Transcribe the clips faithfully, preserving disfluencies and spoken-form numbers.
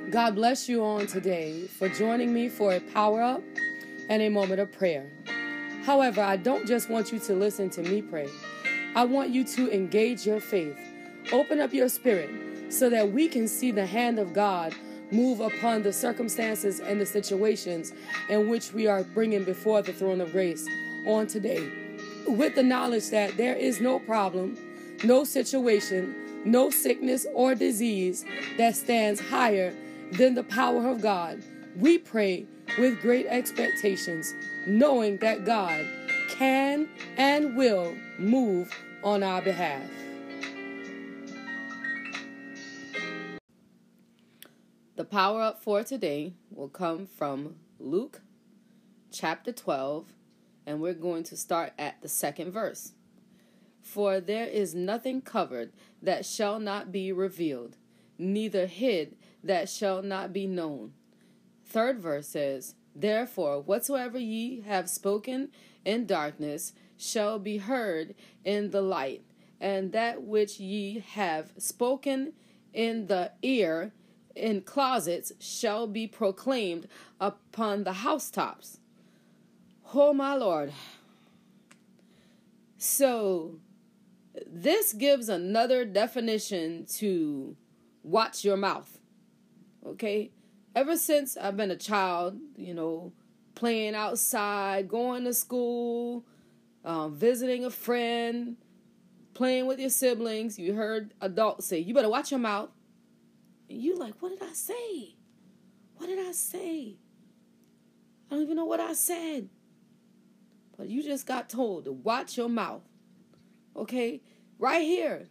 God bless you on today for joining me for a power up and a moment of prayer. However, I don't just want you to listen to me pray. I want you to engage your faith. Open up your spirit so that we can see the hand of God move upon the circumstances and the situations in which we are bringing before the throne of grace on today. With the knowledge that there is no problem, no situation, no sickness or disease that stands higher than the power of God. We pray with great expectations, knowing that God can and will move on our behalf. The power up for today will come from Luke chapter twelve, and we're going to start at the second verse. For there is nothing covered that shall not be revealed, neither hid that shall not be known. Third verse says, Therefore, whatsoever ye have spoken in darkness shall be heard in the light, and that which ye have spoken in the ear in closets shall be proclaimed upon the housetops. Oh, my Lord. So, this gives another definition to watch your mouth. Okay? Ever since I've been a child, you know, playing outside, going to school, um, visiting a friend, playing with your siblings, you heard adults say, you better watch your mouth. And you like, what did I say? What did I say? I don't even know what I said. But you just got told to watch your mouth. Okay? Right here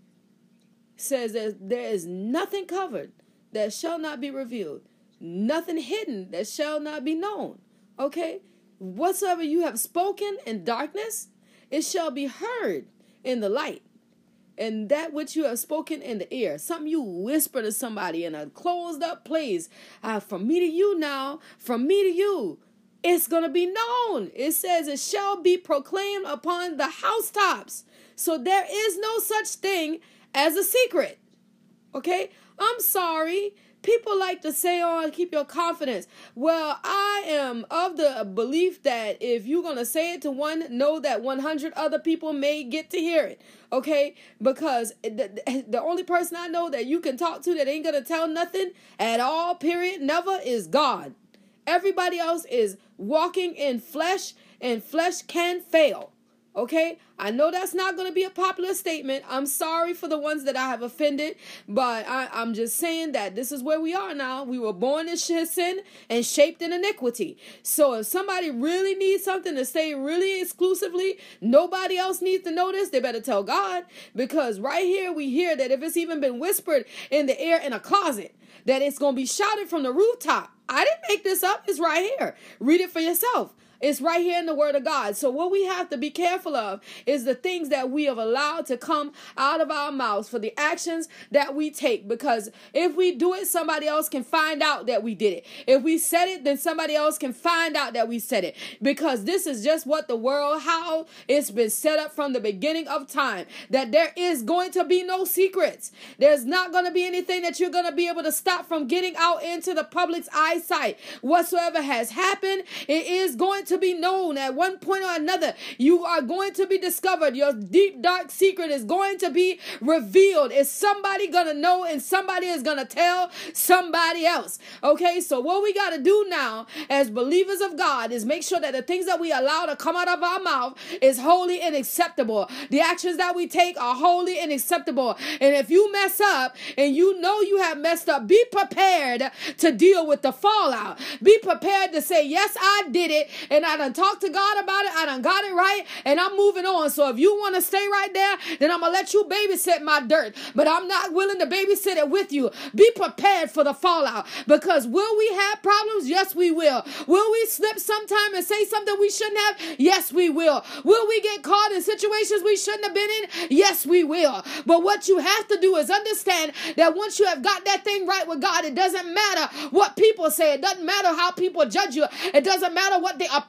says that there is nothing covered that shall not be revealed. Nothing hidden that shall not be known. Okay? Whatsoever you have spoken in darkness, it shall be heard in the light. And that which you have spoken in the ear, something you whisper to somebody in a closed up place, uh, from me to you now, from me to you, it's going to be known. It says it shall be proclaimed upon the housetops. So there is no such thing as a secret. Okay? I'm sorry. People like to say, oh, keep your confidence. Well, I am of the belief that if you're going to say it to one, know that one hundred other people may get to hear it. Okay? Because the, the only person I know that you can talk to that ain't going to tell nothing at all, period, never, is God. Everybody else is walking in flesh, and flesh can fail. Okay? I know that's not going to be a popular statement. I'm sorry for the ones that I have offended, but I, I'm just saying that this is where we are now. We were born in sin and shaped in iniquity. So if somebody really needs something to say really exclusively, nobody else needs to know this, they better tell God. Because right here we hear that if it's even been whispered in the air in a closet, that it's going to be shouted from the rooftop. I didn't make this up. It's right here. Read it for yourself. It's right here in the Word of God. So what we have to be careful of is the things that we have allowed to come out of our mouths, for the actions that we take. Because if we do it, somebody else can find out that we did it. If we said it, then somebody else can find out that we said it. Because this is just what the world, how it's been set up from the beginning of time. That there is going to be no secrets. There's not going to be anything that you're going to be able to stop from getting out into the public's eyesight. Whatsoever has happened, it is going to to be known at one point or another. You are going to be discovered. Your deep, dark secret is going to be revealed. Is somebody going to know, and somebody is going to tell somebody else? Okay, so what we got to do now as believers of God is make sure that the things that we allow to come out of our mouth is holy and acceptable. The actions that we take are holy and acceptable. And if you mess up and you know you have messed up, be prepared to deal with the fallout. Be prepared to say, yes, I did it, and I done talked to God about it. I done got it right, and I'm moving on. So if you want to stay right there, then I'm going to let you babysit my dirt. But I'm not willing to babysit it with you. Be prepared for the fallout. Because will we have problems? Yes, we will. Will we slip sometime and say something we shouldn't have? Yes, we will. Will we get caught in situations we shouldn't have been in? Yes, we will. But what you have to do is understand that once you have got that thing right with God, it doesn't matter what people say. It doesn't matter how people judge you. It doesn't matter what the opinion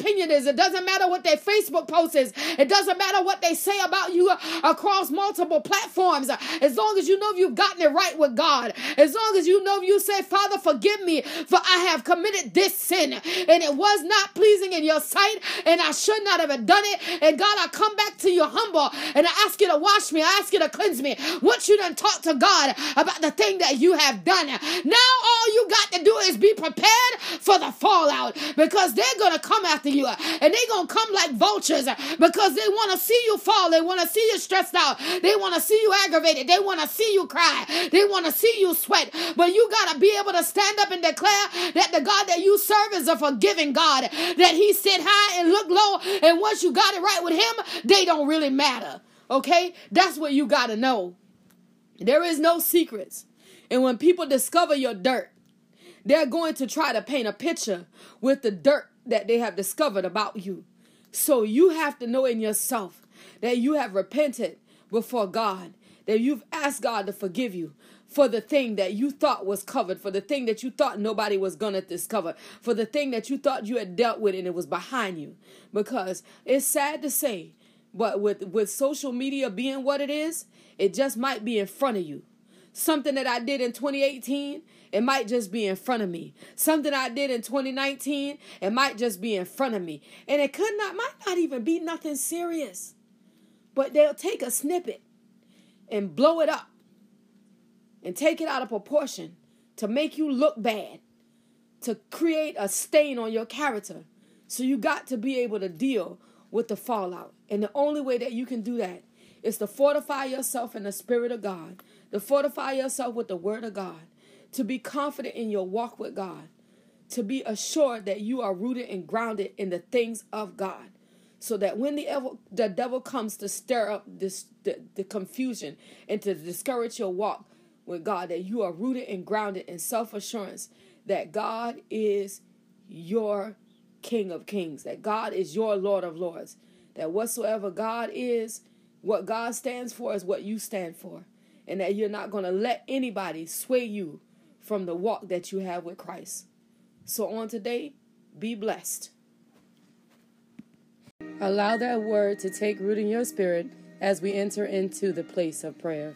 opinion is. It doesn't matter what their Facebook post is. It doesn't matter what they say about you across multiple platforms. As long as you know you've gotten it right with God. As long as you know you say, Father, forgive me, for I have committed this sin, and it was not pleasing in your sight, and I should not have done it. And God, I come back to you humble, and I ask you to wash me. I ask you to cleanse me. Once you done talk to God about the thing that you have done, now all you got to do is be prepared for the fallout, because they're going to come after you, and they're going to come like vultures, because they want to see you fall. They want to see you stressed out. They want to see you aggravated. They want to see you cry. They want to see you sweat. But you got to be able to stand up and declare that the God that you serve is a forgiving God, that he sit high and look low, and once you got it right with him, they don't really matter. Okay? That's what you got to know. There is no secrets. And when people discover your dirt, they're going to try to paint a picture with the dirt that they have discovered about you. So you have to know in yourself that you have repented before God, that you've asked God to forgive you for the thing that you thought was covered, for the thing that you thought nobody was going to discover, for the thing that you thought you had dealt with and it was behind you. Because it's sad to say, but with, with social media being what it is, it just might be in front of you. Something that I did in twenty eighteen, it might just be in front of me. Something I did in twenty nineteen, it might just be in front of me. And it could not, might not even be nothing serious. But they'll take a snippet and blow it up and take it out of proportion to make you look bad, to create a stain on your character. So you got to be able to deal with the fallout. And the only way that you can do that is to fortify yourself in the Spirit of God, to fortify yourself with the Word of God, to be confident in your walk with God, to be assured that you are rooted and grounded in the things of God, so that when the devil, the devil comes to stir up this the, the confusion and to discourage your walk with God, that you are rooted and grounded in self-assurance that God is your King of Kings, that God is your Lord of Lords, that whatsoever God is, what God stands for is what you stand for, and that you're not going to let anybody sway you from the walk that you have with Christ. So on today, be blessed. Allow that word to take root in your spirit as we enter into the place of prayer.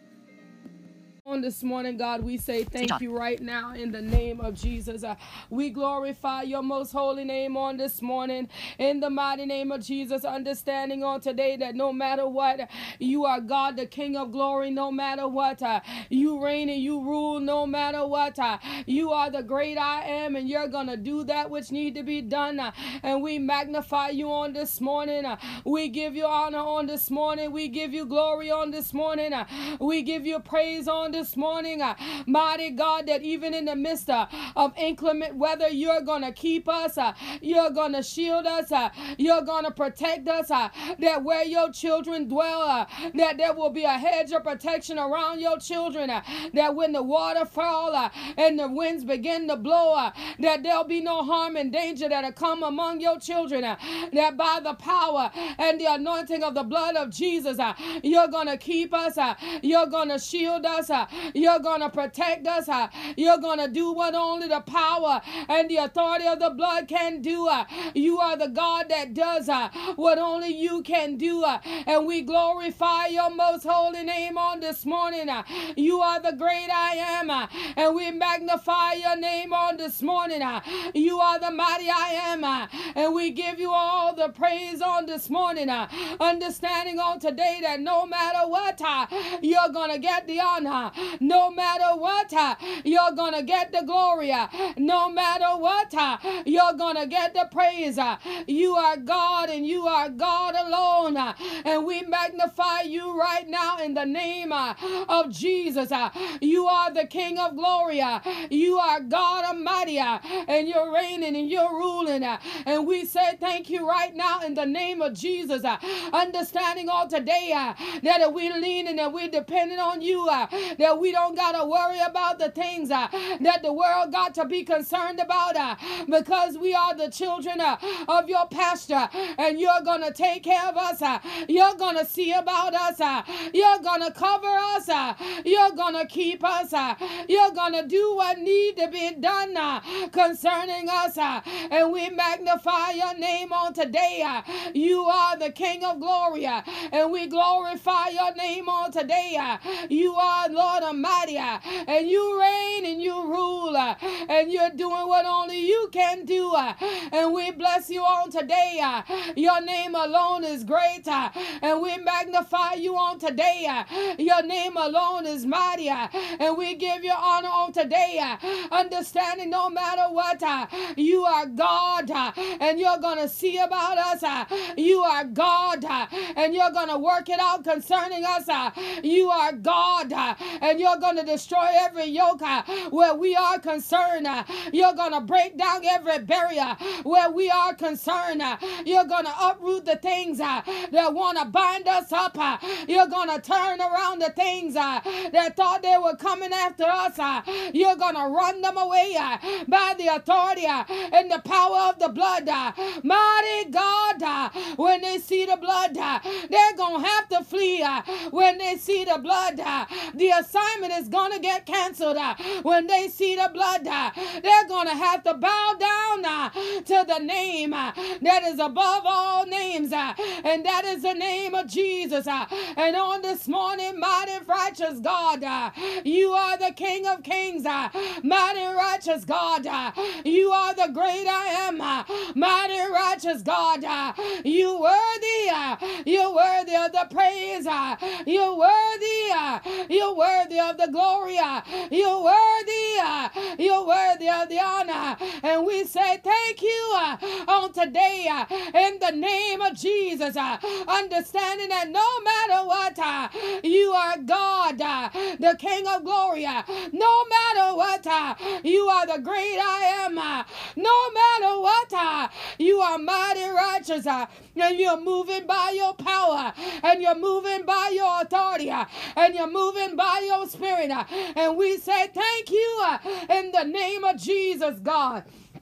On this morning, God, we say thank you right now in the name of Jesus. Uh, we glorify your most holy name on this morning in the mighty name of Jesus, understanding on today that no matter what, you are God, the King of glory. No matter what, uh, you reign and you rule. No matter what, uh, you are the great I am, and you're going to do that which need to be done. Uh, and we magnify you on this morning. Uh, we give you honor on this morning. We give you glory on this morning. Uh, we give you praise on this This morning, uh, mighty God, that even in the midst uh, of inclement weather, you're going to keep us, uh, you're going to shield us, uh, you're going to protect us, uh, that where your children dwell, uh, that there will be a hedge of protection around your children, uh, that when the water fall uh, and the winds begin to blow, uh, that there'll be no harm and danger that'll come among your children, uh, that by the power and the anointing of the blood of Jesus, uh, you're going to keep us, uh, you're going to shield us, uh, you're going to protect us. Uh, you're going to do what only the power and the authority of the blood can do. Uh, you are the God that does uh, what only you can do. Uh, and we glorify your most holy name on this morning. Uh, you are the great I am. Uh, and we magnify your name on this morning. Uh, you are the mighty I am. Uh, and we give you all the praise on this morning. Uh, understanding on today that no matter what, uh, you're going to get the honor. No matter what, uh, you're going to get the glory. Uh, no matter what, uh, you're going to get the praise. Uh, you are God and you are God alone. Uh, and we magnify you right now in the name uh, of Jesus. Uh, you are the King of glory. Uh, you are God Almighty. Uh, and you're reigning and you're ruling. Uh, and we say thank you right now in the name of Jesus. Uh, understanding all today uh, that we're leaning and we're depending on you. Uh, that we don't got to worry about the things uh, that the world got to be concerned about uh, because we are the children uh, of your pastor, and you're going to take care of us. Uh, you're going to see about us. Uh, you're going to cover us. Uh, you're going to keep us. Uh, you're going to do what need to be done uh, concerning us. Uh, and we magnify your name on today. Uh, you are the King of glory, uh, and we glorify your name on today. Uh, you are Lord Almighty, uh, and you reign and you rule, uh, and you're doing what only you can do. Uh, and we bless you on today. Uh, your name alone is great, uh, and we magnify you on today. Uh, your name alone is mighty, uh, and we give you honor on today. Uh, understanding no matter what, uh, you are God, uh, and you're going to see about us. Uh, you are God, uh, and you're going to work it out concerning us. Uh, you are God, uh, and you're going to destroy every yoke uh, where we are concerned. Uh, you're going to break down every barrier where we are concerned. Uh, you're going to uproot the things uh, that want to bind us up. Uh, you're going to turn around the things uh, that thought they were coming after us. Uh, you're going to run them away uh, by the authority uh, and the power of the blood. Uh, mighty God, uh, when they see the blood, uh, they're going to have to flee. Uh, when they see the blood, uh, the assignment is going to get canceled. Uh, when they see the blood, uh, they're going to have to bow down uh, to the name uh, that is above all names, uh, and that is the name of Jesus. Uh, and on this morning, mighty righteous God, uh, you are the King of kings, uh, mighty righteous God, uh, you are the great I am, uh, mighty righteous God, uh, you worthy, uh, you're worthy of the praise, uh, you're worthy, uh, you're worthy of the glory, uh, you're worthy, uh, you're worthy of the honor, and we say thank you uh, on today uh, in the name of Jesus, uh, understanding that no matter what, uh, you are God, uh, the King of glory, uh, no matter what, uh, you are the great I am, uh, no matter what, uh, you are mighty righteous, uh, and you're moving by your power, and you're moving by your authority, uh, and you're moving by your spirit, uh, and we say thank you uh, in the name of Jesus, God.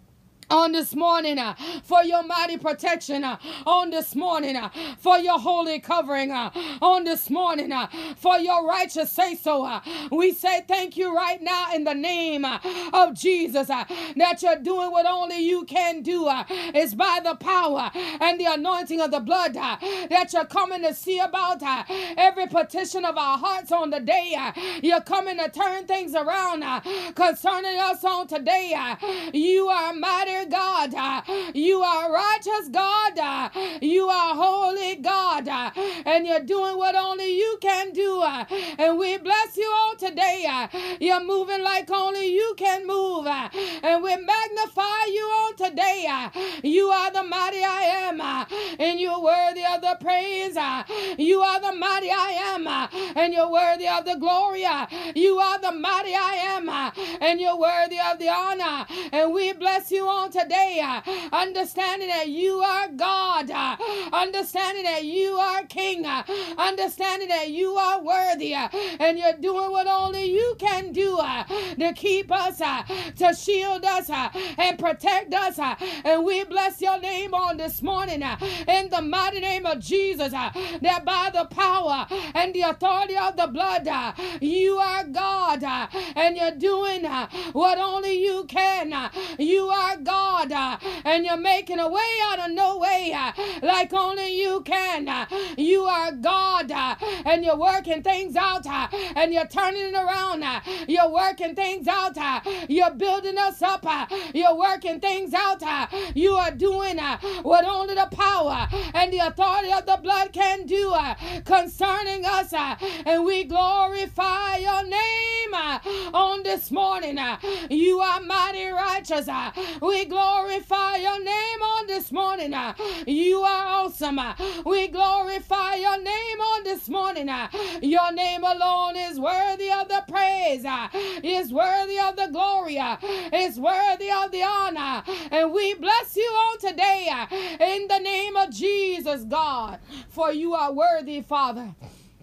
On this morning, uh, for your mighty protection, uh, on this morning, uh, for your holy covering, uh, on this morning, uh, for your righteous say so. Uh, we say thank you right now in the name uh, of Jesus, uh, that you're doing what only you can do. Uh, it's by the power and the anointing of the blood uh, that you're coming to see about uh, every petition of our hearts on the day. Uh, you're coming to turn things around uh, concerning us on today. Uh, you are mighty God, uh, you are righteous God, uh, you are holy God, uh, and you're doing what only you can do, uh, and we bless you all today. Uh, you're moving like only you can move, uh, and we magnify you on today. Uh, you are the mighty I am, uh, and you're worthy of the praise. Uh, you are the mighty I am, uh, and you're worthy of the glory. Uh, you are the mighty I am, uh, and you're worthy of the honor, and we bless you on today, uh, understanding that you are God, uh, understanding that you are King, uh, understanding that you are worthy, uh, and you're doing what only you can do uh, to keep us, uh, to shield us, uh, and protect us, uh, and we bless your name on this morning uh, in the mighty name of Jesus, uh, that by the power and the authority of the blood, uh, you are God, uh, and you're doing uh, what only you can. Uh, you are God, uh, and you're making a way out of no way, uh, like only you can. Uh, you are God, uh, and you're working things out, uh, and you're turning it around. Uh, you're working things out. Uh, you're building us up. Uh, you're working things out. Uh, you are doing uh, what only the power and the authority of the blood can do uh, concerning us, uh, and we glorify your name uh, on this morning. Uh, you are mighty righteous. Uh, we glorify your name on this morning. Uh, you are awesome. Uh, we glorify your name on this morning. Uh, your name alone is worthy of the praise, uh, is worthy of the glory, uh, is worthy of the honor, and we bless you on today uh, in the name of Jesus, God, for you are worthy, Father.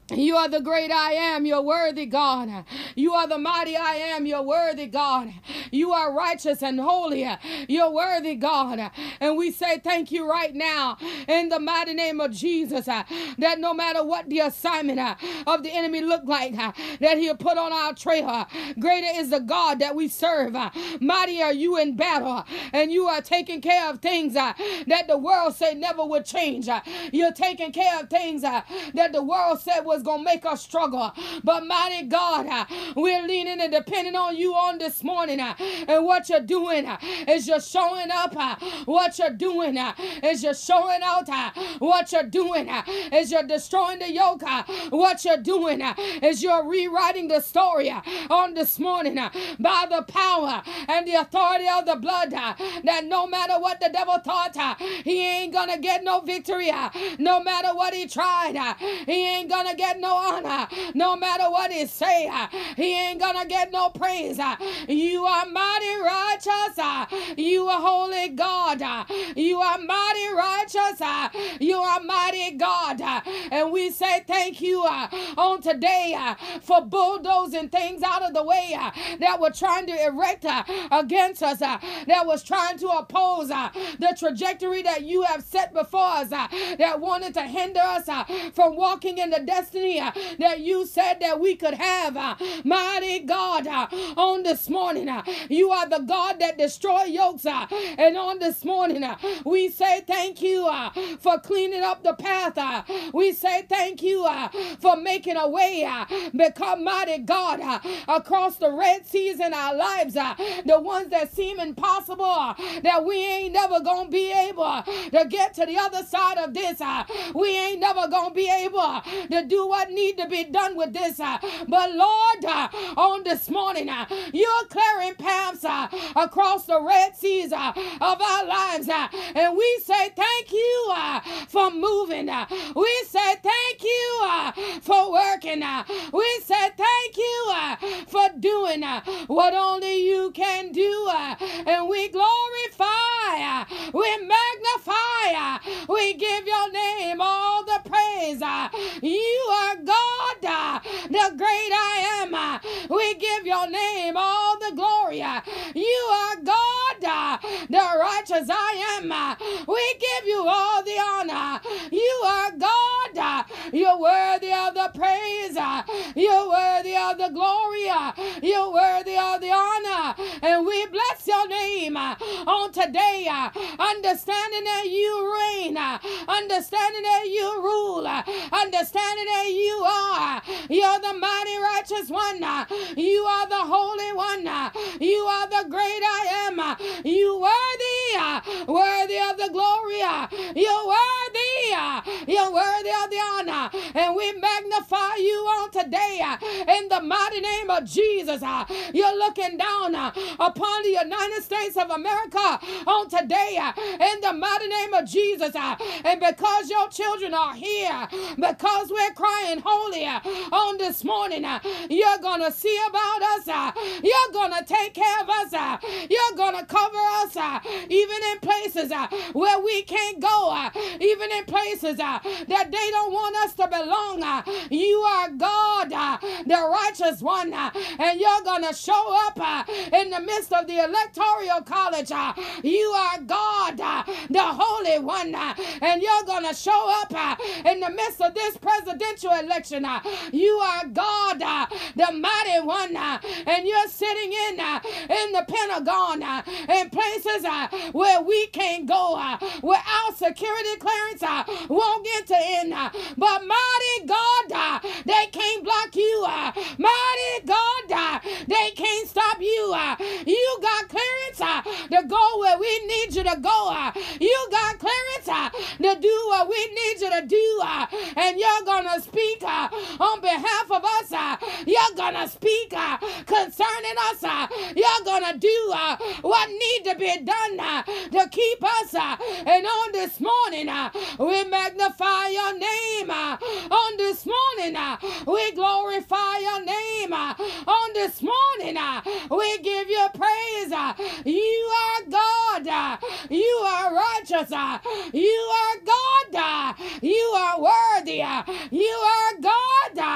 You are the great I am, you're worthy, God. You are the mighty I am, you're worthy, God. You are righteous and holy, you're worthy, God. And we say thank you right now in the mighty name of Jesus, that no matter what the assignment of the enemy look like, that he'll put on our trail. Greater is the God that we serve. Mighty are you in battle, and you are taking care of things that the world said never would change. You're taking care of things that the world said was going to make us struggle. But mighty God, uh, we're leaning and depending on you on this morning. Uh, and what you're doing uh, is you're showing up. Uh, what you're doing uh, is you're showing out. Uh, what you're doing uh, is you're destroying the yoke. Uh, what you're doing uh, is you're rewriting the story uh, on this morning uh, by the power and the authority of the blood. Uh, that no matter what the devil thought, uh, he ain't gonna get no victory. Uh, no matter what he tried, uh, he ain't gonna get no honor. No matter what he say, he ain't gonna get no praise. You are mighty righteous. You are holy God. You are mighty righteous. You are mighty God. And we say thank you on today for bulldozing things out of the way that were trying to erect against us, that was trying to oppose the trajectory that you have set before us, that wanted to hinder us from walking in the destiny uh, that you said that we could have. Uh, mighty God, uh, on this morning, uh, you are the God that destroy yokes. Uh, and on this morning, uh, we say thank you uh, for cleaning up the path. Uh, we say thank you uh, for making a way. Uh, become mighty God uh, across the Red Seas in our lives. Uh, the ones that seem impossible, uh, that we ain't never gonna be able uh, to get to the other side of this. Uh, we ain't never gonna be able uh, to do what need to be done with this. Uh, but Lord, uh, on this morning, uh, you're clearing paths uh, across the Red Seas uh, of our lives. Uh, and we say thank you uh, for moving. Uh, we say thank you uh, for working. Uh, we say thank you uh, for doing uh, what only you can do. Uh, and we glorify, uh, we magnify, uh, we give your name all the praise. Uh, you are God, uh, the great I am. Uh, we give your name all the glory. Uh, you are God, uh, the righteous I am. Uh, we give you all the honor. You are God. Uh, you're worthy of the praise. Uh, you're worthy of the glory. Uh, you're worthy of the honor. And we bless your name uh, on today, uh, understanding that you reign, uh, understanding that you rule, uh, understanding that you are. You're the mighty righteous one. Uh, you are the holy one. Uh, you are the great I am. Uh, you worthy, uh, worthy of the glory. Uh, you're worthy. Uh, you're worthy of the honor. And we magnify you on today uh, in the mighty name of Jesus. Uh, you're looking down uh, upon the United States of America on today uh, in the mighty name of Jesus. Uh, and because your children are here, because we're crying holy uh, on this morning, uh, you're going to see about us. Uh, you're going to take care of us. Uh, you're going to cover us uh, even in places uh, where we can't go, uh, even in places uh, that they don't want us to belong. Uh, you are God, uh, the righteous one, uh, and you're going to show up uh, in the midst of the electoral college. Uh, you are God, uh, the holy one, uh, and you're going to show up uh, in the midst of this presidential election. Uh, you are God, uh, the mighty one, uh, and you're sitting in uh, in the Pentagon, uh, in places uh, where we can't go, uh, where our security clearance uh, won't get to end. Uh, but mighty God, uh, they can't block you. Uh, mighty God, uh, they can't stop you. Uh, you got clearance uh, to go where we need you to go. Uh, you got clearance uh, to do what we need you to do. Uh, and you're going to speak uh, on behalf of us. Uh, you're going to speak uh, concerning us. Uh, you're going to do uh, what need to be done uh, to keep us. Uh, and on this morning, uh, we magnify your name. Uh, on this morning, uh, we glorify your name. Uh, on this morning, uh, we give you praise. Uh, you are God. Uh, you are righteous. Uh, you are God. Uh, you are worthy. Uh, you are God.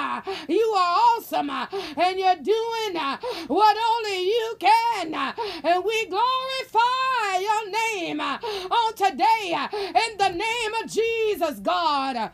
kingdom, uh, and you're doing uh, what only you can. Uh, and we glorify your name uh, on today uh, in the name of Jesus, God. Uh,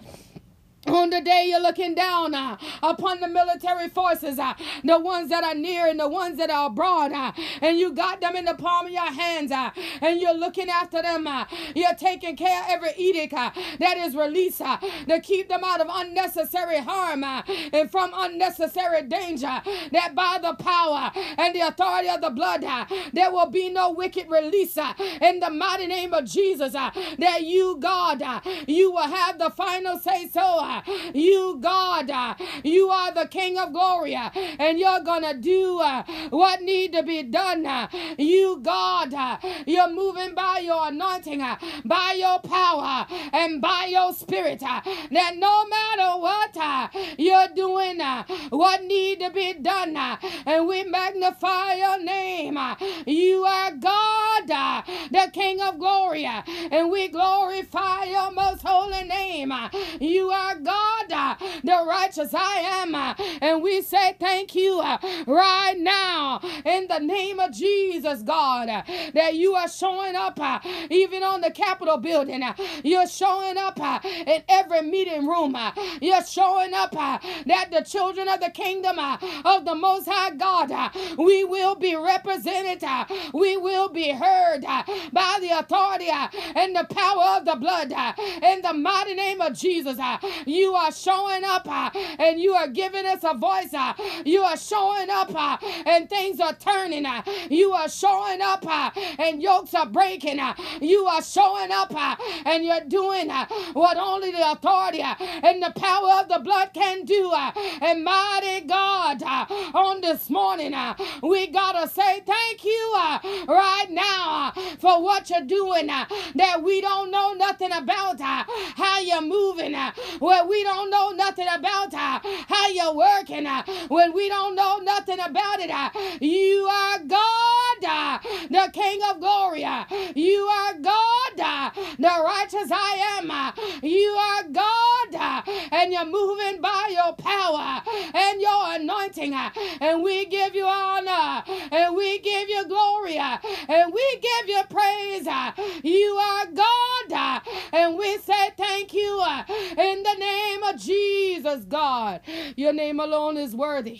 On the day you're looking down uh, upon the military forces, uh, the ones that are near and the ones that are abroad, uh, and you got them in the palm of your hands, uh, and you're looking after them. Uh, you're taking care of every edict uh, that is released uh, to keep them out of unnecessary harm uh, and from unnecessary danger, that by the power and the authority of the blood, uh, there will be no wicked release uh, in the mighty name of Jesus, uh, that you, God, uh, you will have the final say so. Uh, You, God, uh, you are the King of glory, uh, and you're going to do uh, what need to be done. Uh, you, God, uh, you're moving by your anointing, uh, by your power, and by your spirit, uh, that no matter what uh, you're doing, uh, what need to be done, uh, and we magnify your name. Uh, you are God, uh, the King of glory, uh, and we glorify your most holy name. Uh, you are God, uh, the righteous I am, uh, and we say thank you uh, right now in the name of Jesus, God, uh, that you are showing up uh, even on the Capitol building. Uh, you're showing up uh, in every meeting room. Uh, you're showing up uh, that the children of the kingdom uh, of the Most High God, uh, we will be represented. Uh, we will be heard uh, by the authority uh, and the power of the blood uh, in the mighty name of Jesus. Uh, You are showing up uh, and you are giving us a voice. Uh, you are showing up uh, and things are turning. Uh, you are showing up uh, and yokes are breaking. Uh, you are showing up uh, and you're doing uh, what only the authority uh, and the power of the blood can do. Uh, and mighty God, uh, on this morning, uh, we got to say thank you uh, right now uh, for what you're doing uh, that we don't know nothing about, uh, how you're moving, uh, where we don't know nothing about uh, how you're working, uh, when we don't know nothing about it. Uh, you are God, uh, the King of glory. Uh, you are God, uh, the righteous I am. Uh, you are God, uh, and you're moving by your power and your anointing. Uh, and we give you honor, and we give you glory, uh, and we give you praise. Uh, you are God, uh, and we say thank you uh, in the name of Jesus, God. Your name alone is worthy.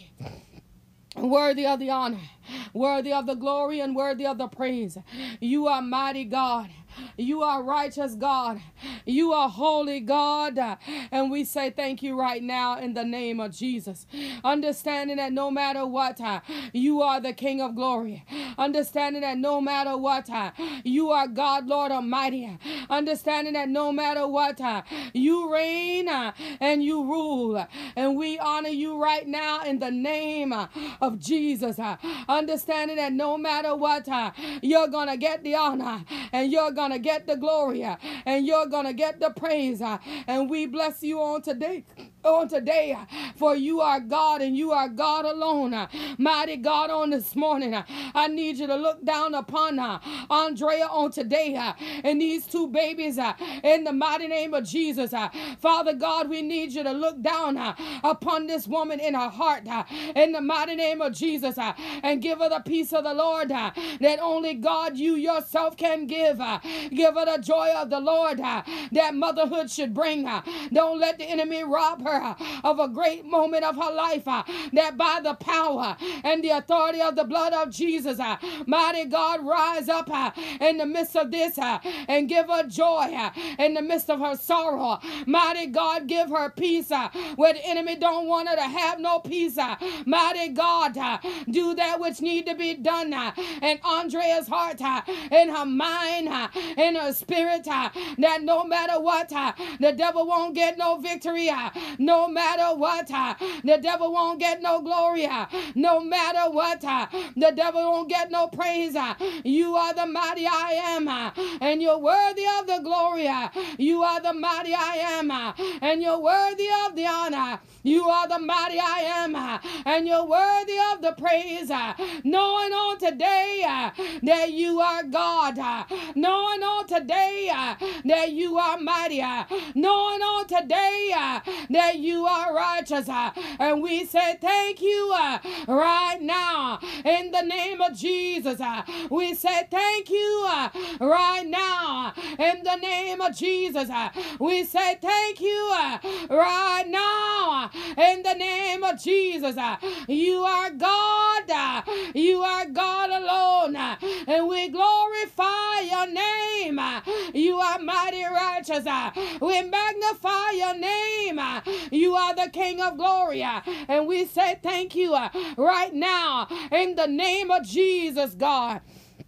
Worthy of the honor, worthy of the glory, and worthy of the praise. You are mighty God. You are righteous God. You are holy God. And we say thank you right now in the name of Jesus. Understanding that no matter what, uh, you are the King of glory. Understanding that no matter what, uh, you are God, Lord Almighty. Understanding that no matter what, uh, you reign uh, and you rule. And we honor you right now in the name uh, of Jesus. Uh, understanding that no matter what, uh, you're going to get the honor and you're going to get the glory uh, and you're going to get the praise. Uh, and we bless you on today. On today, uh, for you are God and you are God alone. Uh, mighty God, on this morning, uh, I need you to look down upon uh, Andrea on today uh, and these two babies uh, in the mighty name of Jesus. Uh, Father God, we need you to look down uh, upon this woman in her heart uh, in the mighty name of Jesus uh, and give her the peace of the Lord uh, that only God, you yourself can give. Uh, give her the joy of the Lord uh, that motherhood should bring. Uh, don't let the enemy rob her of a great moment of her life, uh, that by the power and the authority of the blood of Jesus, uh, mighty God, rise up uh, in the midst of this uh, and give her joy uh, in the midst of her sorrow. Mighty God, give her peace uh, where the enemy don't want her to have no peace. Uh, mighty God, uh, do that which need to be done uh, in Andrea's heart, uh, in her mind, uh, in her spirit, uh, that no matter what, uh, the devil won't get no victory. Uh, No matter what, uh, the devil won't get no glory. Uh, no matter what, uh, the devil won't get no praise. Uh, you are the mighty I am, uh, and you're worthy of the glory. Uh, you are the mighty I am, uh, and you're worthy of the honor. You are the mighty I am, uh, and you're worthy of the praise. Uh, knowing on today uh, that you are God. Uh, knowing on today uh, that you are mighty. Uh, knowing on today uh, that that you are righteous. Uh, and we say thank you uh, right now in the name of Jesus. Uh, we say thank you uh, right now in the name of Jesus. Uh, we say thank you uh, right now in the name of Jesus. Uh, you are God. Uh, you are God alone. Uh, and we glorify your name. Uh, you are mighty righteous. Uh, we magnify your name. Uh, you are the King of glory. Uh, and we say thank you uh, right now in the name of Jesus, God.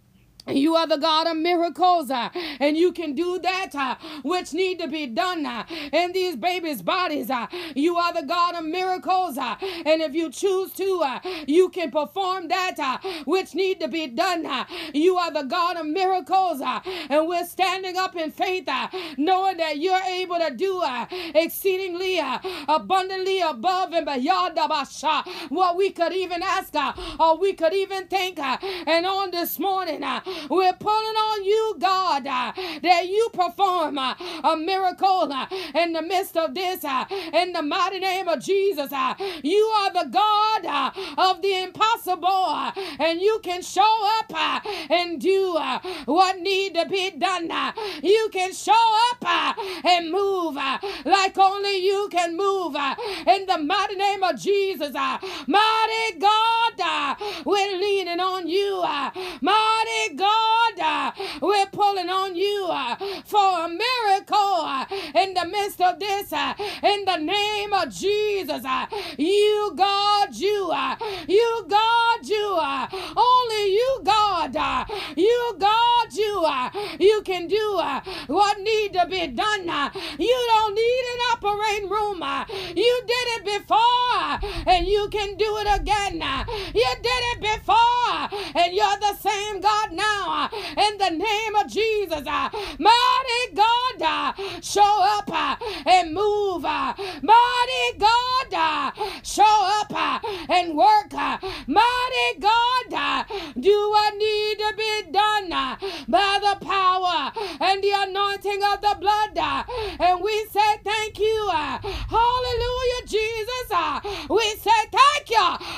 You are the God of miracles, uh, and you can do that uh, which need to be done uh, in these babies' bodies. Uh, you are the God of miracles, uh, and if you choose to, uh, you can perform that uh, which need to be done. Uh, you are the God of miracles, uh, and we're standing up in faith, uh, knowing that you're able to do uh, exceedingly uh, abundantly above and beyond uh, what we could even ask uh, or we could even think. Uh, and on this morning, uh, we're pulling on you, God, uh, that you perform uh, a miracle uh, in the midst of this, uh, in the mighty name of Jesus. Uh, you are the God uh, of the impossible, uh, and you can show up uh, and do uh, what need to be done. Uh, you can show up uh, and move uh, like only you can move uh, in the mighty name of Jesus. Uh, mighty God, uh, we're leaning on you. Uh, mighty God, uh, we're pulling on you uh, for a miracle uh, in the midst of this. Uh, in the name of Jesus, uh, you, God, you, uh, you, God, you, uh, only you, God, uh, you, God, you, uh, you can do uh, what need to be done. Uh, you don't need an operating room. Uh, you did it before, uh, and you can do it again. Uh, you did it before, and you're the same God now. Uh, in the name of Jesus, uh, mighty God, uh, show up uh, and move. Uh, mighty God, uh, show up uh, and work. Uh, mighty God, uh, do what need to be done uh, by the power and the anointing of the blood. Uh, and we say thank you. Uh, hallelujah, Jesus. Uh, we say thank you.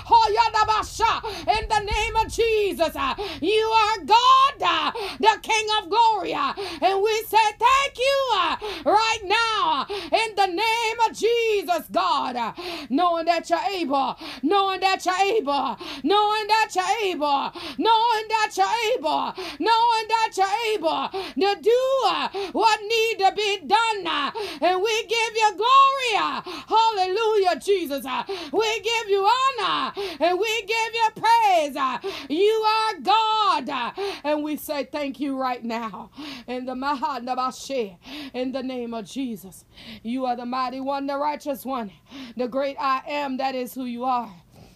In the name of Jesus, uh, you are God, uh, the King of glory. Uh, and we say thank you uh, right now uh, in the name of Jesus, God. Uh, knowing that you're able, knowing that you're able, knowing that you're able, knowing that you're able, knowing that you're able to do uh, what need to be done. Uh, and we give you glory. Uh, hallelujah, Jesus. Uh, we give you honor and we give you praise. Uh, you are God. Uh, and we say thank you right now in the Mahanabashe, in the name of Jesus. You are the mighty one, the righteous one, the great I am. That is who you are.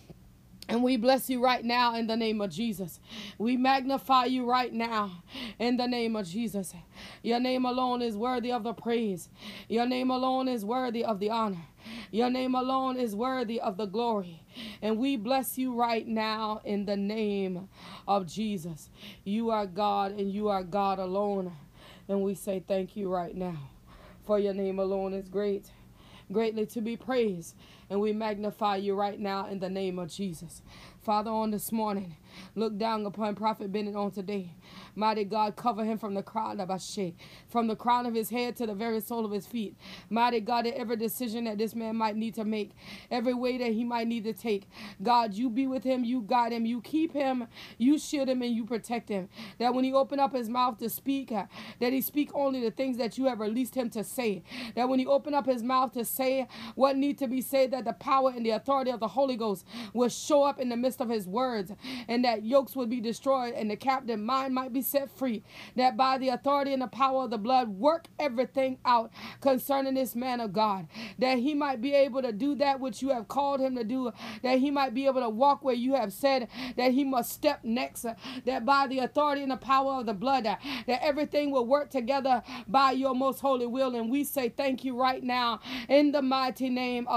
And we bless you right now in the name of Jesus. We magnify you right now in the name of Jesus. Your name alone is worthy of the praise. Your name alone is worthy of the honor. Your name alone is worthy of the glory. And we bless you right now in the name of Jesus. You are God and you are God alone. And we say thank you right now. For your name alone is great, greatly to be praised. And we magnify you right now in the name of Jesus. Father, on this morning, look down upon Prophet Bennett on today. Mighty God, cover him from the crown of Ashe, from the crown of his head to the very sole of his feet. Mighty God, that every decision that this man might need to make, every way that he might need to take, God, you be with him, you guide him, you keep him, you shield him, and you protect him. That when he open up his mouth to speak, uh, that he speak only the things that you have released him to say. That when he open up his mouth to say what need to be said, that the power and the authority of the Holy Ghost will show up in the midst of his words, and that yokes would be destroyed and the captive mind might be set free. That by the authority and the power of the blood, work everything out concerning this man of God, that he might be able to do that which you have called him to do, that he might be able to walk where you have said that he must step next, that by the authority and the power of the blood, that everything will work together by your most holy will. And we say thank you right now in the mighty name of Jesus.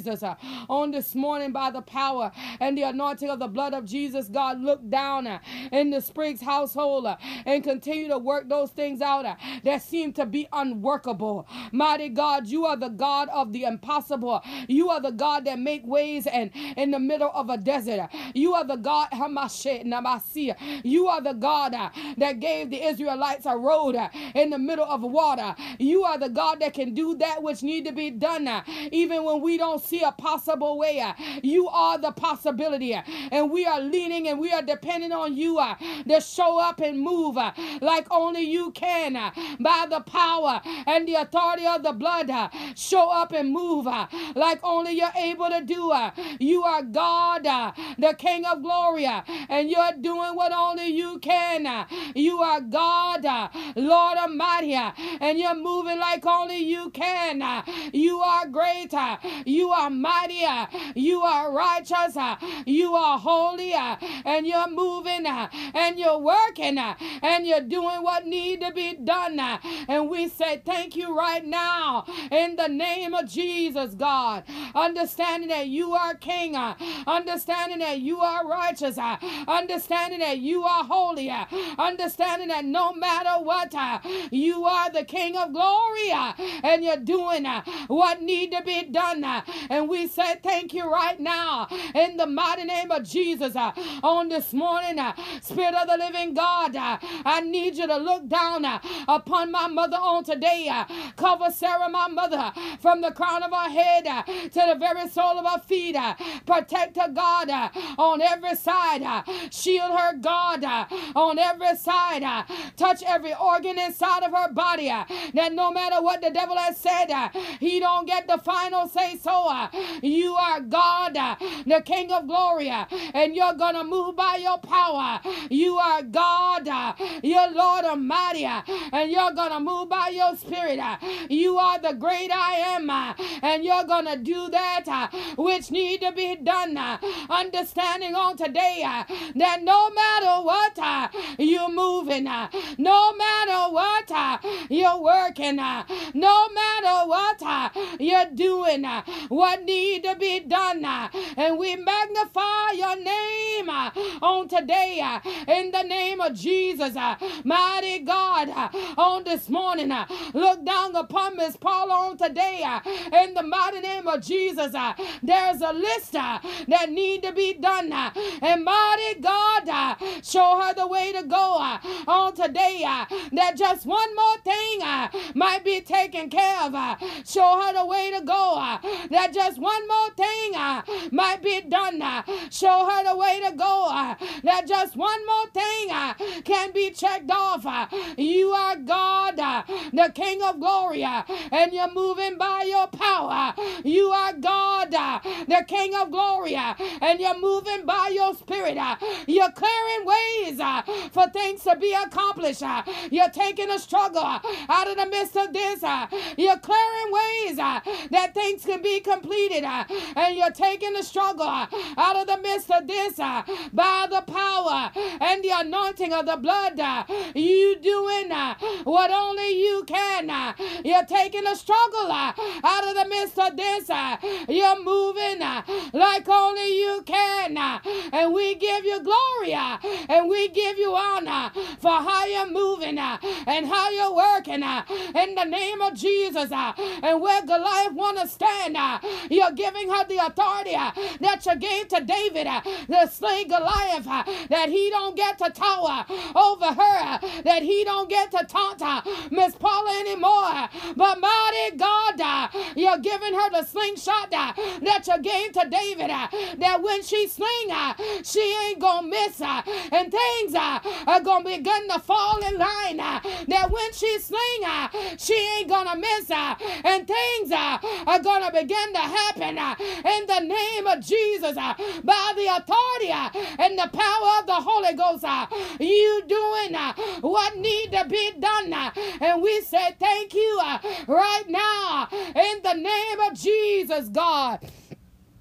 Jesus. Uh, on this morning, by the power and the anointing of the blood of Jesus, God, look down uh, in the Spriggs household uh, and continue to work those things out uh, that seem to be unworkable. Mighty God, you are the God of the impossible. You are the God that make ways and in the middle of a desert. You are the God, Hamashe Namasi. You are the God uh, that gave the Israelites a road uh, in the middle of water. You are the God that can do that which need to be done uh, even when we don't see a possible way. Uh, you are the possibility, uh, and we are leaning and we are depending on you uh, to show up and move uh, like only you can uh, by the power and the authority of the blood. Uh, show up and move uh, like only you're able to do. Uh, you are God, uh, the King of glory, uh, and you're doing what only you can. Uh, you are God, uh, Lord Almighty, uh, and you're moving like only you can. Uh, you are great. Uh, you are mighty. Uh, you are righteous. Uh, you are holy. Uh, and you're moving uh, and you're working uh, and you're doing what need to be done. Uh, and we say thank you right now in the name of Jesus, God. Understanding that you are King. Uh, understanding that you are righteous. Uh, understanding that you are holy. Uh, understanding that no matter what, uh, you are the King of glory. Uh, and you're doing uh, what need to be done. Uh, and we say thank you right now in the mighty name of Jesus. Uh, on this morning, uh, Spirit of the living God, uh, I need you to look down uh, upon my mother on today. Uh, cover Sarah, my mother, from the crown of her head uh, to the very sole of her feet. Uh, protect her, God, uh, on every side. Uh, shield her, God, uh, on every side. Uh, touch every organ inside of her body. Uh, that no matter what the devil has said, uh, he don't get the final say so. Uh, you are God, uh, the King of glory, uh, and you're going to move by your power. You are God, uh, your Lord Almighty, uh, and you're going to move by your spirit. Uh, you are the great I am, uh, and you're going to do that uh, which need to be done. Uh, understanding on today uh, that no matter what uh, you're moving, uh, no matter what uh, you're working, uh, no matter what uh, you're doing, uh, what need to be done, uh, and we magnify your name uh, on today uh, in the name of Jesus. Uh, mighty God, uh, on this morning, uh, look down upon Miss Paula on today uh, in the mighty name of Jesus. Uh, there's a list uh, that need to be done, uh, and mighty God, uh, show her the way to go uh, on today, uh, that just one more thing uh, might be taken care of. Uh, show her the way to go, uh, that just one more thing uh, might be done. Uh, show her the way to go, uh, that just one more thing uh, can be checked off. Uh, you are God, uh, the King of glory, uh, and you're moving by your power. You are God, uh, the King of glory, uh, and you're moving by your spirit. Uh, you're clearing ways uh, for things to be accomplished. Uh, you're taking a struggle uh, out of the midst of this. Uh, you're clearing ways uh, that things can be completed, uh, and you're taking the struggle uh, out of the midst of this uh, by the power and the anointing of the blood. Uh, you doing uh, what only you can. Uh, you're taking the struggle uh, out of the midst of this. Uh, you're moving uh, like only you can. Uh, and we give you glory uh, and we give you honor for how you're moving uh, and how you're working uh, in the name of Jesus. Uh, and where Goliath want to stand, uh, you're giving her the authority uh, that you gave to David uh, to slay Goliath, uh, that he don't get to tower over her, uh, that he don't get to taunt uh, Miss Paula anymore. But mighty God, uh, you're giving her the slingshot uh, that you gave to David, uh, that when she sling, uh, she ain't gonna miss, uh, and things uh, are gonna begin to fall in line, uh, that when she sling, uh, she ain't gonna miss, uh, and things uh, are gonna begin to happen uh, in the name of Jesus, uh, by the authority uh, and the power of the Holy Ghost. Uh, you doing uh, what need to be done, uh, and we say thank you uh, right now in the name of Jesus, God.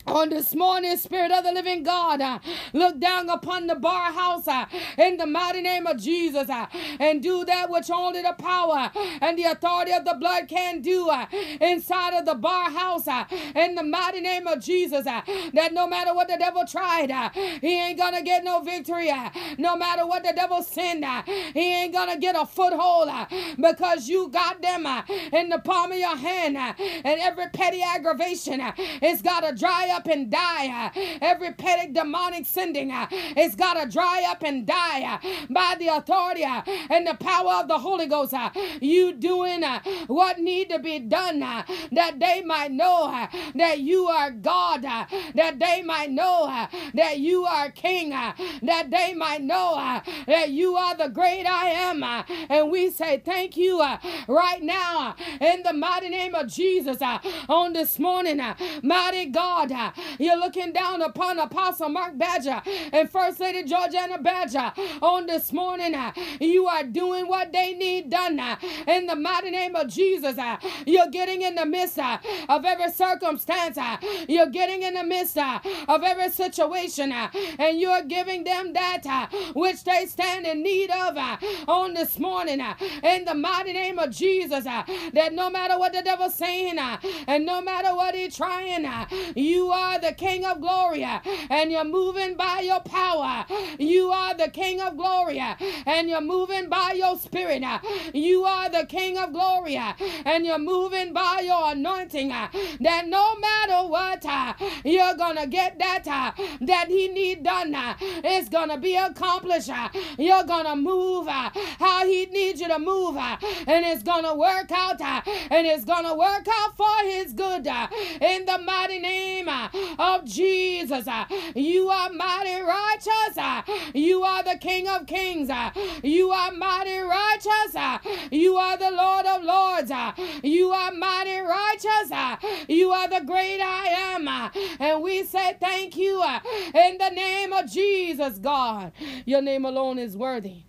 On this morning, Spirit of the living God, uh, look down upon the bar house uh, in the mighty name of Jesus uh, and do that which only the power and the authority of the blood can do uh, inside of the bar house uh, in the mighty name of Jesus. Uh, that no matter what the devil tried, uh, he ain't gonna get no victory. Uh, no matter what the devil sinned, uh, he ain't gonna get a foothold uh, because you got them uh, in the palm of your hand. Uh, and every petty aggravation uh, it's gotta dry up and die. Uh, every petty demonic sending, uh, it's got to dry up and die uh, by the authority uh, and the power of the Holy Ghost. Uh, you doing uh, what need to be done uh, that they might know uh, that you are God, uh, that they might know uh, that you are King, uh, that they might know uh, that you are the great I am. Uh, and we say thank you uh, right now uh, in the mighty name of Jesus uh, on this morning. Uh, mighty God, uh, you're looking down upon Apostle Mark Badger and First Lady Georgiana Badger on this morning. Uh, you are doing what they need done uh, in the mighty name of Jesus. Uh, you're getting in the midst uh, of every circumstance. Uh, you're getting in the midst uh, of every situation uh, and you're giving them that uh, which they stand in need of uh, on this morning uh, in the mighty name of Jesus. Uh, that no matter what the devil's saying uh, and no matter what he's trying, uh, you are the King of glory uh, and you're moving by your power. You are the King of glory uh, and you're moving by your spirit. uh, You are the King of glory uh, and you're moving by your anointing. uh, That no matter what, uh, you're gonna get that uh, that he need done. uh, It's gonna be accomplished. uh, You're gonna move uh, how he needs you to move uh, and it's gonna work out uh, and it's gonna work out for his good uh, in the mighty name uh, of Jesus. uh, You are mighty righteous. uh, You are the King of kings. uh, You are mighty righteous. uh, You are the Lord of lords. uh, You are mighty righteous. uh, You are the great I am. uh, And we say thank you uh, in the name of Jesus, God. Your name alone is worthy.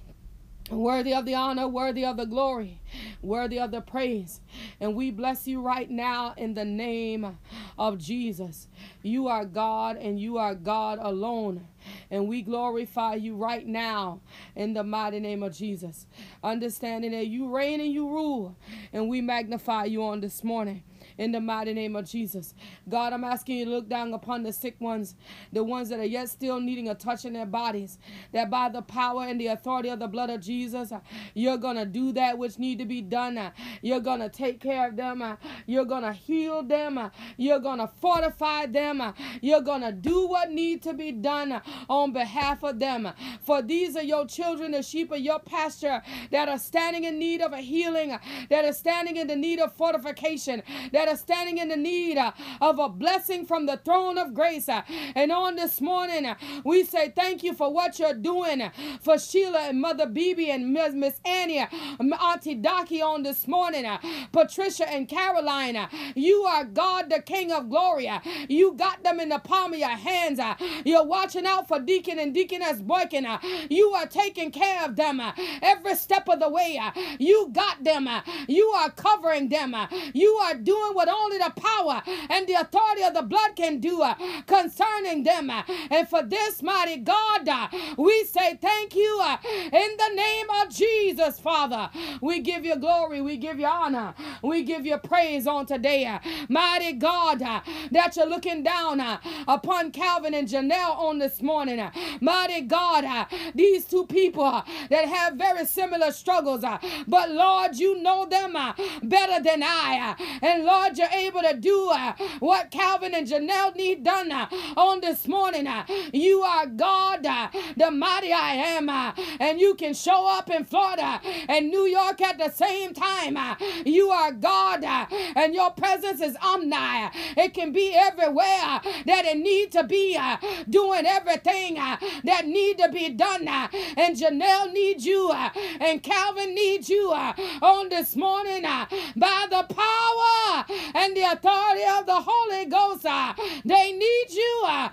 Worthy of the honor, worthy of the glory, worthy of the praise. And we bless you right now in the name of Jesus. You are God and you are God alone. And we glorify you right now in the mighty name of Jesus. Understanding that you reign and you rule. And we magnify you on this morning in the mighty name of Jesus. God, I'm asking you to look down upon the sick ones, the ones that are yet still needing a touch in their bodies, that by the power and the authority of the blood of Jesus, uh, you're going to do that which need to be done. Uh, you're going to take care of them. Uh, you're going to heal them. Uh, you're going to fortify them. Uh, you're going to do what needs to be done uh, on behalf of them. Uh, for these are your children, the sheep of your pasture, that are standing in need of a healing, uh, that are standing in the need of fortification, that are standing in the need uh, of a blessing from the throne of grace. Uh, and on this morning, uh, we say thank you for what you're doing uh, for Sheila and Mother Bibi and Miss Miss Annie, uh, Auntie Docky on this morning, uh, Patricia and Caroline. Uh, you are God, the King of glory. Uh, you got them in the palm of your hands. Uh, you're watching out for Deacon and Deaconess Boykin. Uh, you are taking care of them uh, every step of the way. Uh, you got them. Uh, you are covering them. Uh, you are doing what only the power and the authority of the blood can do uh, concerning them. Uh, and for this, mighty God, uh, we say thank you uh, in the name of Jesus, Father. We give you glory. We give you honor. We give you praise on today. Uh, mighty God, uh, that you're looking down uh, upon Calvin and Janelle on this morning. Uh, mighty God, uh, these two people uh, that have very similar struggles. Uh, but Lord, you know them uh, better than I. Uh, and Lord, you're able to do uh, what Calvin and Janelle need done uh, on this morning. Uh, you are God, uh, the mighty I am, uh, and you can show up in Florida and New York at the same time. Uh, you are God, uh, and your presence is omni. It can be everywhere that it need to be, uh, doing everything uh, that need to be done. Uh, and Janelle needs you, uh, and Calvin needs you uh, on this morning uh, by the power and the authority of the Holy Ghost. Uh, they need you uh, on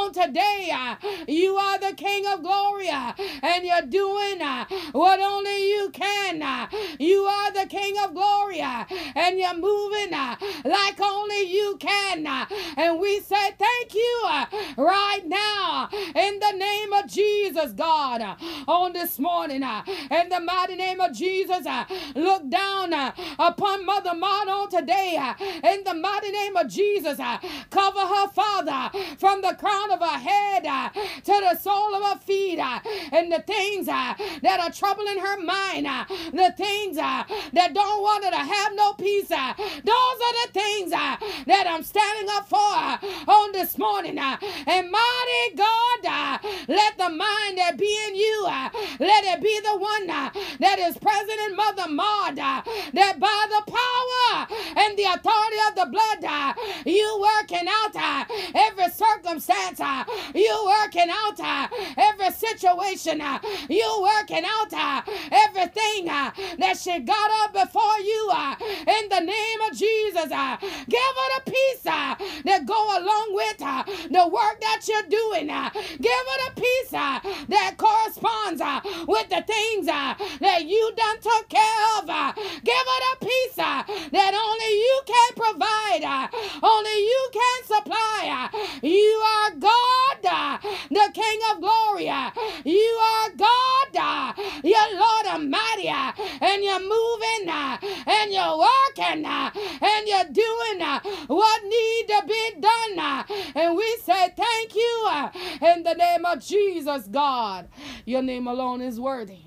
on today. You are the King of glory, and you're doing what only you can. You are the King of glory, and you're moving like only you can. And we say thank you right now in the name of Jesus, God, on this morning. In the mighty name of Jesus, look down upon Mother Maud on today. In the mighty name of Jesus, cover her, Father, from the crown of her head to the sole of her feet, and the things that are troubling her mind, the things that don't want her to have no peace, those are the things that I'm standing up for on this morning. And mighty God, let the mind that be in you, let it be the one that is present in Mother Maud, that by the power and the authority of the blood, you working out every circumstance, you working out every situation, you working out everything that she got up before you in the name of Jesus. Give her the peace that go along with the work that you're doing. Give her the peace that corresponds with the things that you done took care of. Give her the peace that only you can provide, only you can supply. You are God, the King of glory. You are God, you're Lord Almighty, and you're moving, and you're working, and you're doing what need to be done. And we say thank you in the name of Jesus, God. Your name alone is worthy.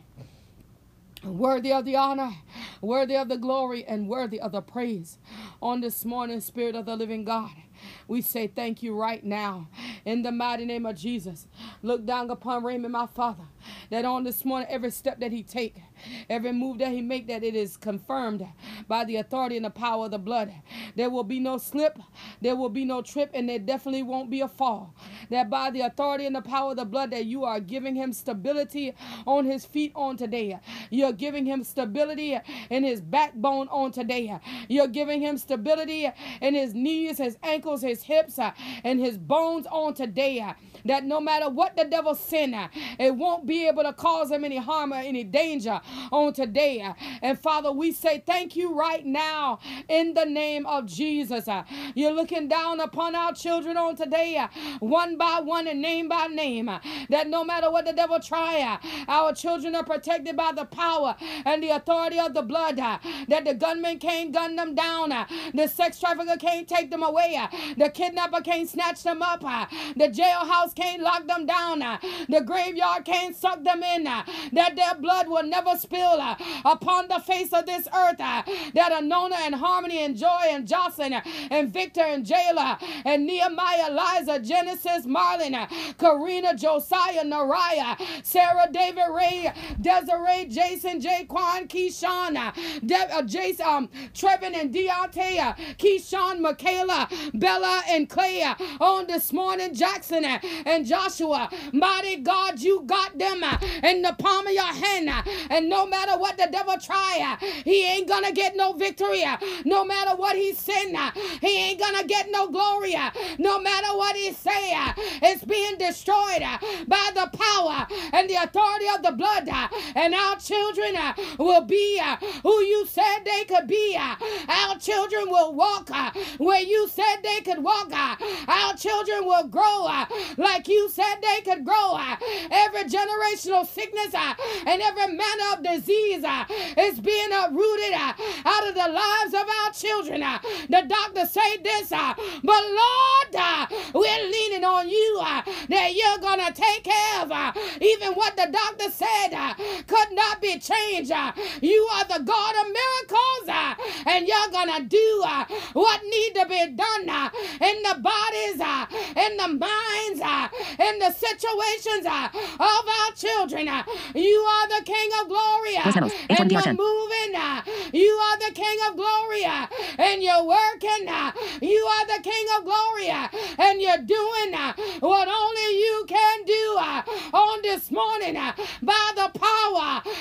Worthy of the honor, worthy of the glory, and worthy of the praise. On this morning, Spirit of the living God, we say thank you right now in the mighty name of Jesus. Look down upon Raymond, my Father, that on this morning, every step that he take, every move that he make, that it is confirmed by the authority and the power of the blood. There will be no slip, there will be no trip, and there definitely won't be a fall. That by the authority and the power of the blood, that you are giving him stability on his feet on today. You're giving him stability in his backbone on today. You're giving him stability in his knees, his ankles, his hips, and his bones on today. That no matter what the devil send, it won't be able to cause him any harm or any danger on today. And Father, we say thank you right now in the name of Jesus. You're looking down upon our children on today, one by one and name by name, that no matter what the devil try, our children are protected by the power and the authority of the blood, that the gunman can't gun them down, the sex trafficker can't take them away, the kidnapper can't snatch them up, the jailhouse can't lock them down, the graveyard can't suck them in, that their blood will never spill upon the face of this earth, that Anona and Harmony and Joy and Jocelyn and Victor and Jayla and Nehemiah, Liza, Genesis, Marlon, Karina, Josiah, Nariah, Sarah, David, Ray, Desiree, Jason, Jaquan, Keyshawn, De- uh, Jason, um, Trevin and Deontay, uh, Keyshawn, Michaela, Bella and Clay, uh, on this morning, Jackson uh, and Joshua. Mighty God, you got them uh, in the palm of your hand, uh, and no matter what the devil try, uh, he ain't gonna get no victory. Uh, no matter what he send, uh, he ain't gonna get no glory. Uh, no matter what he say, uh, it's being destroyed uh, by the power and the authority of the blood. Uh, and our children uh, will be uh, who you said they could be. Uh, our children will walk uh, where you said they could walk. Uh, our children will grow uh, like you said they could grow. Uh, every generational sickness uh, and every manner of disease uh, is being uprooted uh, out of the lives of our children. Uh, the doctors say this, uh, but Lord, uh, we're leaning on you uh, that you're going to take care of uh, even what the doctor said uh, could not be changed. Uh, you are the God of miracles, uh, and you're going to do uh, what need to be done uh, in the bodies, uh, in the minds, uh, in the situations uh, of our children. Uh, you are the King of glory, uh, and you're moving. Uh, you are the King of glory, uh, and you're working. Uh, you are the King of glory, uh, and you're doing uh, what only you can do uh, on this morning uh, by the power and the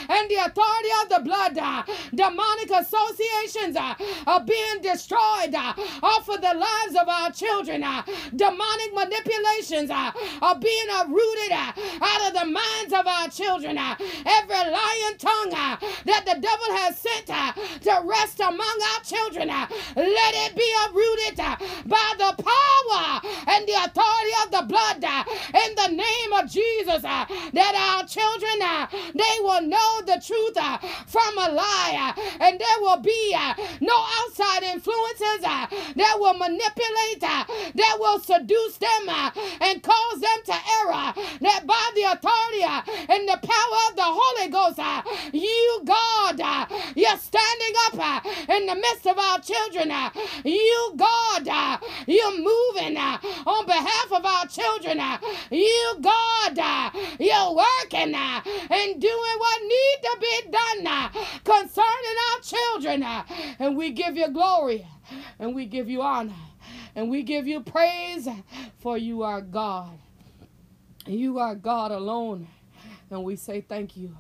authority of the blood, uh, demonic associations uh, are being destroyed uh, off of the lives of our children. Uh, demonic manipulations uh, are being uprooted uh, out of the minds of our children. Uh, every lying tongue uh, that the devil has sent uh, to rest among our children, uh, let it be uprooted uh, by the power and the authority of the blood uh, in the name of Jesus, uh, that our children, uh, they will know the truth uh, from a lie, uh, and there will be uh, no outside influences uh, that will manipulate, uh, that will seduce them uh, and cause them to error, that by the authority uh, and the power of the Holy Ghost, uh, you, God, uh, you're standing up uh, in the midst of our children. Uh, you, God, uh, you're moving uh, on behalf of our children. Uh, you, God, uh, you're working uh, and doing what needs to be done uh, concerning our children. Uh, and we give you glory, and we give you honor, and we give you praise, for you are God. You are God alone. And we say thank you.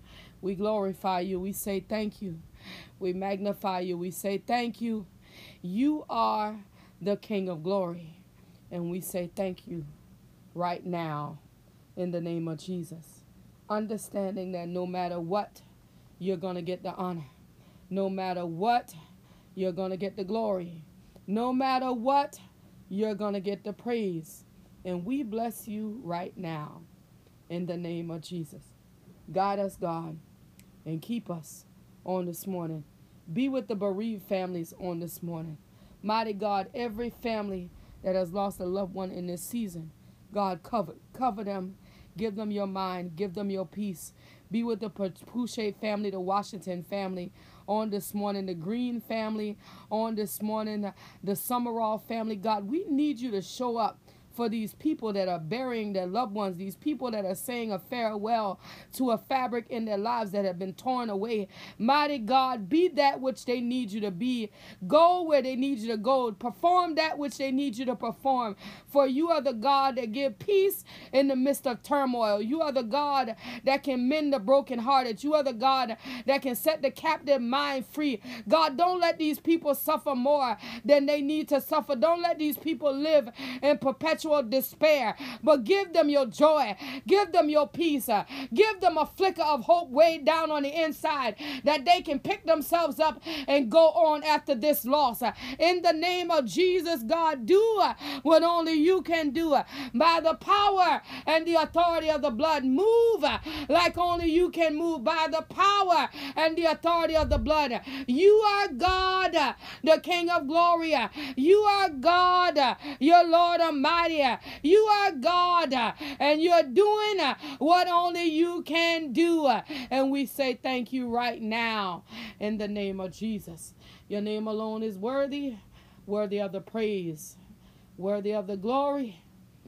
We glorify you. We say thank you. We magnify you. We say thank you. You are the King of glory. And we say thank you right now in the name of Jesus. Understanding that no matter what, you're going to get the honor. No matter what, you're going to get the glory. No matter what, you're going to get the praise. And we bless you right now in the name of Jesus. Guide us, God, and keep us on this morning. Be with the bereaved families on this morning. Mighty God, every family that has lost a loved one in this season, God, cover, cover them. Give them your mind. Give them your peace. Be with the Pouchet family, the Washington family on this morning, the Green family on this morning, the Summerall family. God, we need you to show up for these people that are burying their loved ones, these people that are saying a farewell to a fabric in their lives that have been torn away. Mighty God, be that which they need you to be. Go where they need you to go. Perform that which they need you to perform. For you are the God that give peace in the midst of turmoil. You are the God that can mend the brokenhearted. You are the God that can set the captive mind free. God, don't let these people suffer more than they need to suffer. Don't let these people live in perpetual despair, but give them your joy, give them your peace, uh, give them a flicker of hope way down on the inside, that they can pick themselves up and go on after this loss. Uh, in the name of Jesus, God, do uh, what only you can do. Uh, by the power and the authority of the blood, move uh, like only you can move. By the power and the authority of the blood, you are God, uh, the King of glory. Uh, you are God, uh, your Lord Almighty. You are God, uh, and you're doing uh, what only you can do. Uh, and we say thank you right now in the name of Jesus. Your name alone is worthy, worthy of the praise, worthy of the glory,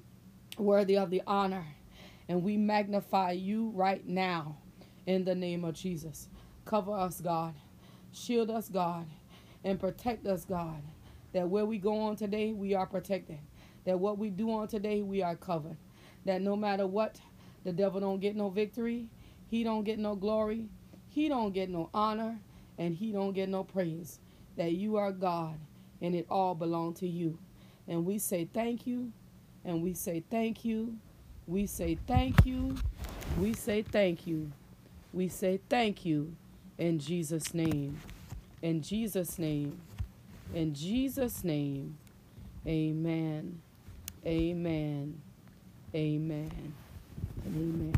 worthy of the honor. And we magnify you right now in the name of Jesus. Cover us, God. Shield us, God. And protect us, God. That where we go on today, we are protected. That what we do on today, we are covered. That no matter what, the devil don't get no victory. He don't get no glory. He don't get no honor. And he don't get no praise. That you are God, and it all belongs to you. And we say thank you. And we say thank you. We say thank you. We say thank you. We say thank you in Jesus' name. In Jesus' name. In Jesus' name. Amen. Amen. Amen. Amen.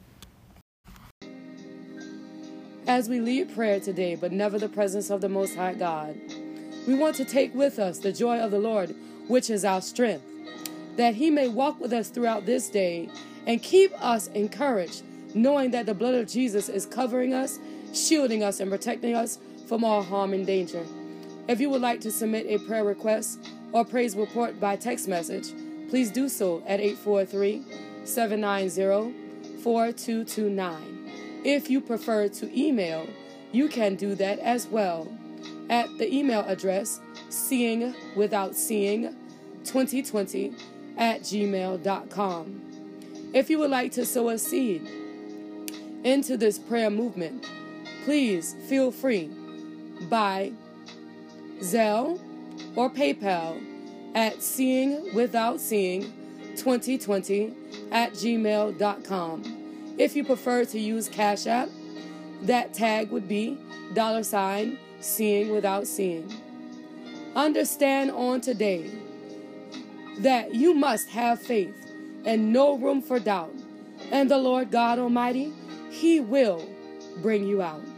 As we lead prayer today, but never the presence of the Most High God, we want to take with us the joy of the Lord, which is our strength, that he may walk with us throughout this day and keep us encouraged, knowing that the blood of Jesus is covering us, shielding us, and protecting us from all harm and danger. If you would like to submit a prayer request or praise report by text message, please do so at eight four three, seven nine zero, four two two nine. If you prefer to email, you can do that as well at the email address seeing without seeing twenty twenty at gmail dot com. If you would like to sow a seed into this prayer movement, please feel free by Zelle or PayPal at seeing without seeing twenty twenty at gmail dot com. If you prefer to use Cash App, that tag would be dollar sign seeing without seeing. Understand on today that you must have faith and no room for doubt. And the Lord God Almighty, He will bring you out.